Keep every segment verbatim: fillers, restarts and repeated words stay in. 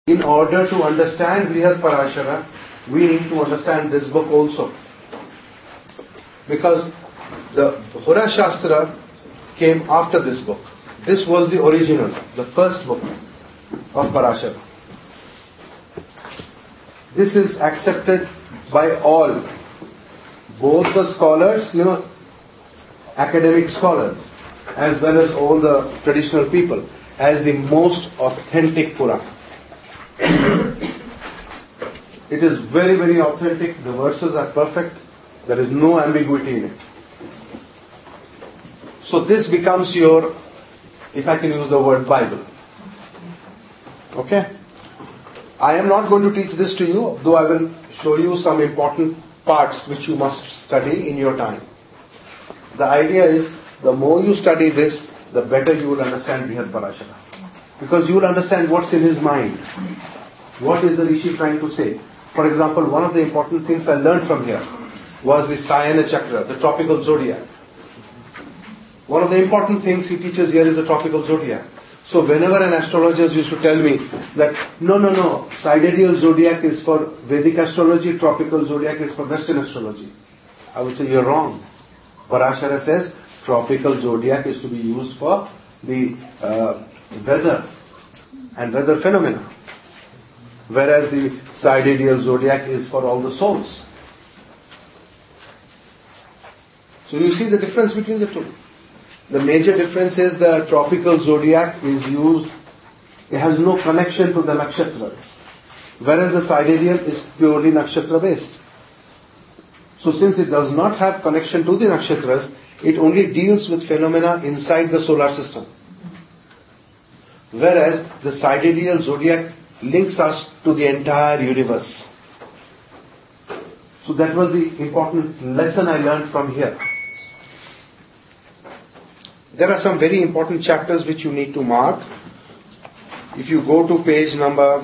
In order to understand Brihad Parashara, we need to understand this book also. Because the Hura Shastra came after this book. This was the original, the first book of Parashara. This is accepted by all, both the scholars, you know, academic scholars, as well as all the traditional people, as the most authentic Purana. It is very, very authentic. The verses are perfect. There is no ambiguity in it. So this becomes your, if I can use the word, Bible. Okay? I am not going to teach this to you, though I will show you some important parts which you must study in your time. The idea is, the more you study this, the better you will understand Brihad Parashara. Because you will understand what's in his mind. What is the Rishi trying to say? For example, one of the important things I learned from here was the Sayana Chakra, the tropical zodiac. One of the important things he teaches here is the tropical zodiac. So whenever an astrologer used to tell me that, no, no, no, sidereal zodiac is for Vedic astrology, tropical zodiac is for Western astrology, I would say you're wrong. Parashara says tropical zodiac is to be used for the uh, weather and weather phenomena, whereas the sidereal zodiac is for all the souls. So you see the difference between the two. The major difference is the tropical zodiac is used, it has no connection to the nakshatras, whereas the sidereal is purely nakshatra based. So since it does not have connection to the nakshatras, it only deals with phenomena inside the solar system. Whereas the sidereal zodiac links us to the entire universe. So that was the important lesson I learned from here. There are some very important chapters which you need to mark. If you go to page number,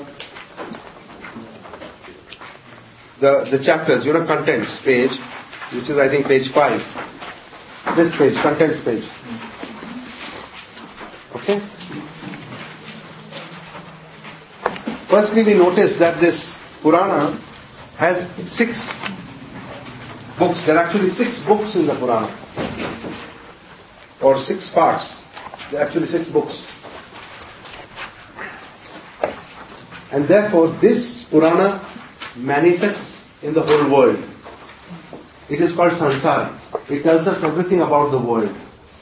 the, the chapters, you know, contents page, which is I think page five. This page, contents page. Okay? Firstly, we notice that this Purana has six books. There are actually six books in the Purana. Or six parts. There are actually six books. And therefore, this Purana manifests in the whole world. It is called Sansara. It tells us everything about the world.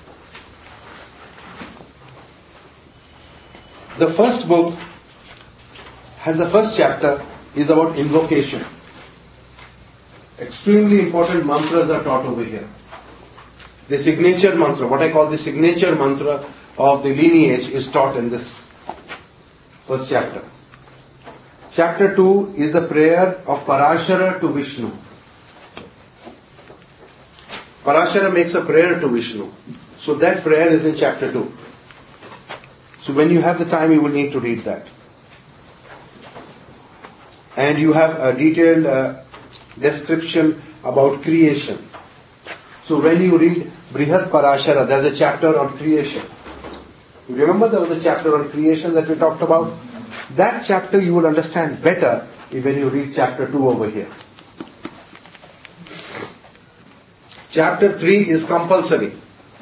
The first book has the first chapter is about invocation. Extremely important mantras are taught over here. The signature mantra, what I call the signature mantra of the lineage, is taught in this first chapter. Chapter two is the prayer of Parashara to Vishnu. Parashara makes a prayer to Vishnu. So that prayer is in chapter two. So when you have the time, you will need to read that. And you have a detailed uh, description about creation. So when you read Brihad Parashara, there's a chapter on creation. You remember there was a chapter on creation that we talked about? That chapter you will understand better when you read chapter two over here. Chapter three is compulsory.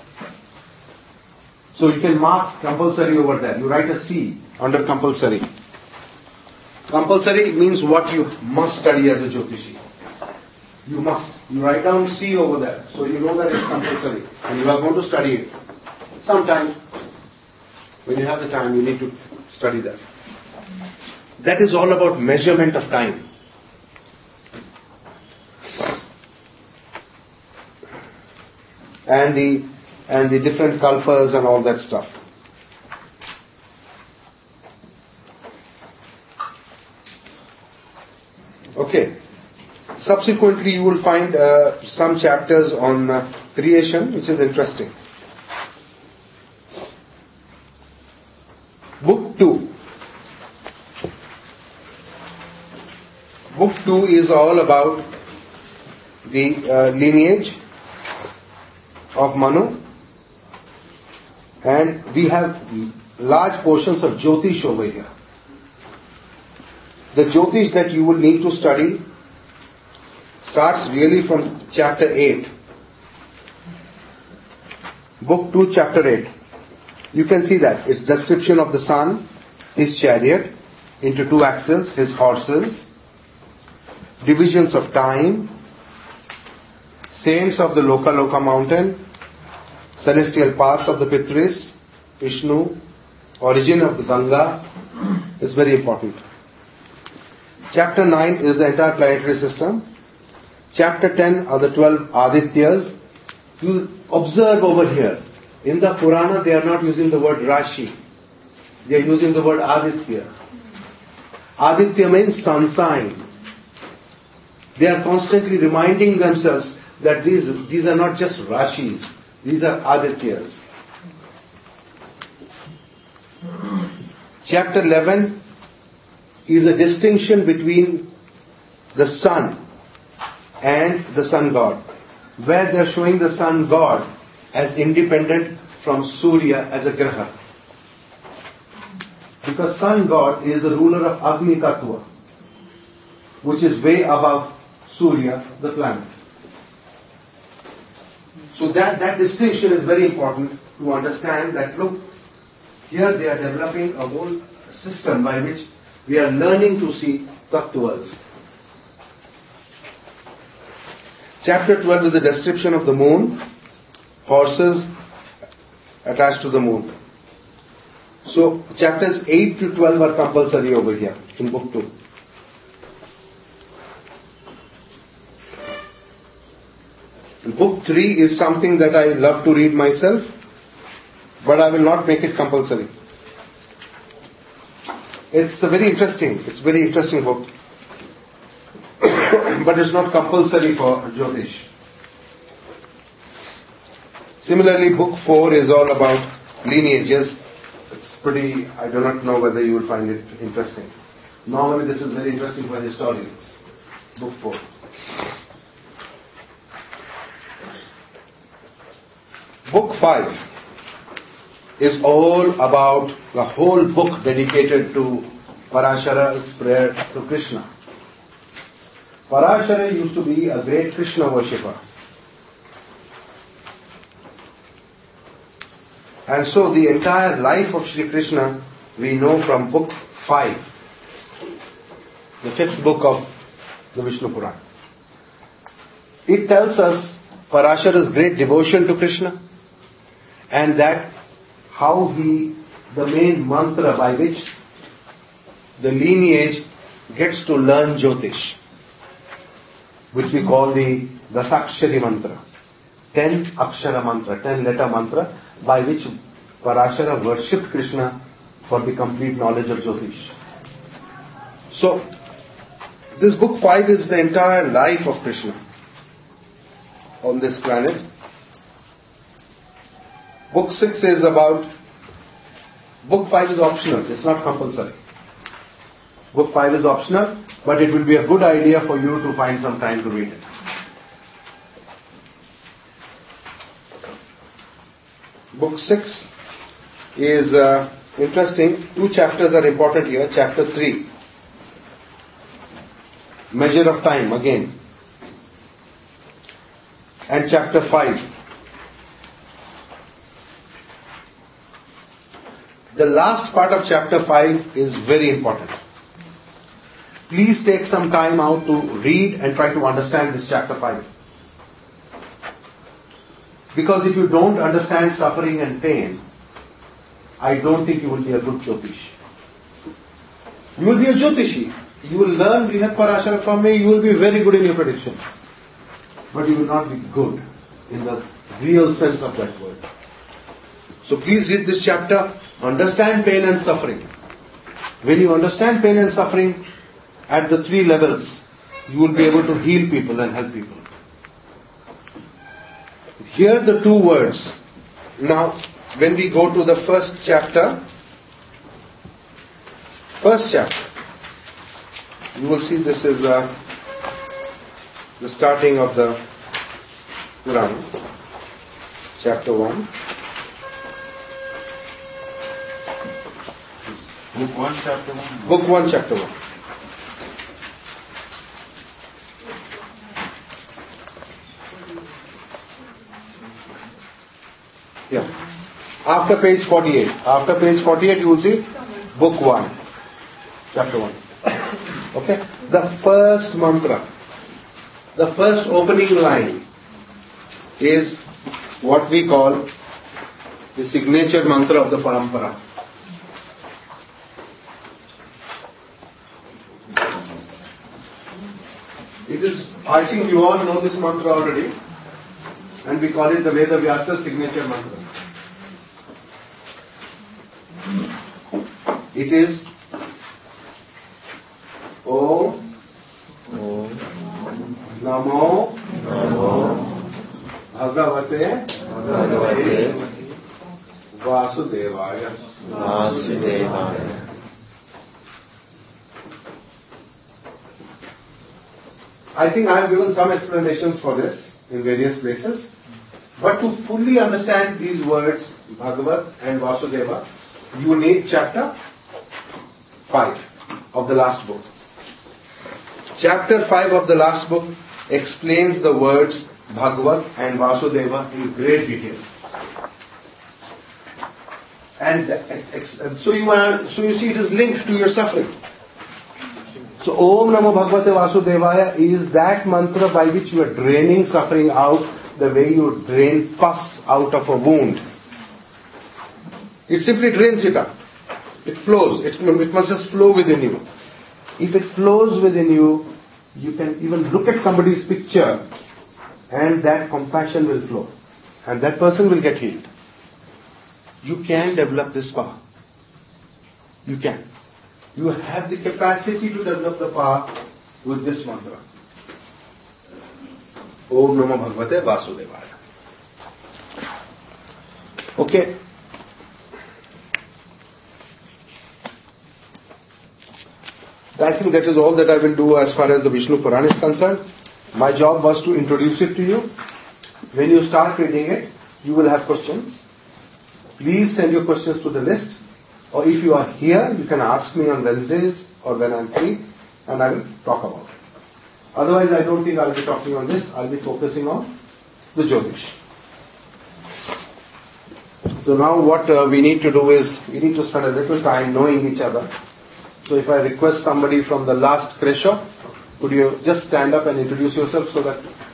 So you can mark compulsory over there. You write a C under compulsory. Compulsory means what you must study as a Jyotishi. You must. You write down C over there, so you know that it's compulsory. And you are going to study it. Sometime, when you have the time, you need to study that. That is all about measurement of time. And the, and the different kalpas and all that stuff. Okay. Subsequently, you will find uh, some chapters on uh, creation, which is interesting. Book two. Book two is all about the uh, lineage of Manu, and we have large portions of Jyotish over here. the Jyotish that you will need to study starts really from chapter eight. Book two, chapter eight. You can see that. It's description of the sun, his chariot, into two axles, his horses, divisions of time, saints of the Loka Loka mountain, celestial paths of the Pitris, Vishnu, origin of the Ganga is very important. Chapter nine is the entire planetary system. Chapter ten are the twelve Adityas. You observe over here, in the Purana they are not using the word Rashi. They are using the word Aditya. Aditya means sun sign. They are constantly reminding themselves that these, these are not just Rashis, these are Adityas. Chapter eleven is a distinction between the sun and the sun god, where they are showing the sun god as independent from Surya as a graha. Because sun god is the ruler of Agni Tattva, which is way above Surya, the planet. So that, that distinction is very important to understand that, look, here they are developing a whole system by which we are learning to see tattvas. Chapter twelve is a description of the moon, horses attached to the moon. So chapters eight to twelve are compulsory over here in book two. Book three is something that I love to read myself, but I will not make it compulsory. It's a very interesting, it's a very interesting book, but it's not compulsory for Jyotish. Similarly, book four is all about lineages. It's pretty, I do not know whether you will find it interesting. Normally this is very interesting for historians. Book four. Book five is all about the whole book dedicated to Parashara's prayer to Krishna. Parashara used to be a great Krishna worshipper. And so the entire life of Sri Krishna we know from book five, the fifth book of the Vishnu Purana. It tells us Parashara's great devotion to Krishna, and that how he, the main mantra by which the lineage gets to learn Jyotish, which we call the Dasakshari mantra, ten akshara mantra, ten letter mantra, by which Parashara worshipped Krishna for the complete knowledge of Jyotish. So, this book five is the entire life of Krishna on this planet. Book six is about, book five is optional, it's not compulsory. Book five is optional, but it will be a good idea for you to find some time to read it. Book six is uh, interesting. Two chapters are important here. Chapter three, measure of time again. And chapter five. The last part of chapter five is very important. Please take some time out to read and try to understand this chapter five. Because if you don't understand suffering and pain, I don't think you will be a good Jyotish. You will be a Jyotishi. You will learn Brihat Parashara from me, you will be very good in your predictions. But you will not be good in the real sense of that word. So please read this chapter, understand pain and suffering. When you understand pain and suffering at the three levels, you will be able to heal people and help people. Here are the two words. Now, when we go to the first chapter, first chapter, you will see this is uh, the starting of the Purana, chapter one. Book one, chapter one. Book one, chapter one. after page forty-eight. After page forty-eight you will see book one, chapter one. Okay? The first mantra, the first opening line is what we call the signature mantra of the parampara. It is, I think you all know this mantra already, and we call it the Veda Vyasa signature mantra. It is Om Namo Bhagavate Vasudevaya. Vasudevaya. I think I have given some explanations for this in various places, but to fully understand these words, Bhagavat and Vasudeva, you need chapter five of the last book. Chapter five of the last book explains the words Bhagavat and Vasudeva in great detail. And so you are, so you see it is linked to your suffering. So Om Namo Bhagavate Vasudevaya is that mantra by which you are draining suffering out the way you drain pus out of a wound. It simply drains it out. It flows. It, it must just flow within you. If it flows within you, you can even look at somebody's picture and that compassion will flow. And that person will get healed. You can develop this power. You can. You have the capacity to develop the power with this mantra. Om Namo Bhagavate Vasudevaya. Okay. I think that is all that I will do as far as the Vishnu Purana is concerned. My job was to introduce it to you. When you start reading it, you will have questions. Please send your questions to the list. Or if you are here, you can ask me on Wednesdays or when I am free, and I will talk about it. Otherwise, I don't think I will be talking on this. I will be focusing on the Jyotish. So now what uh, we need to do is, we need to spend a little time knowing each other. So if I request somebody from the last Kresha, could you just stand up and introduce yourself so that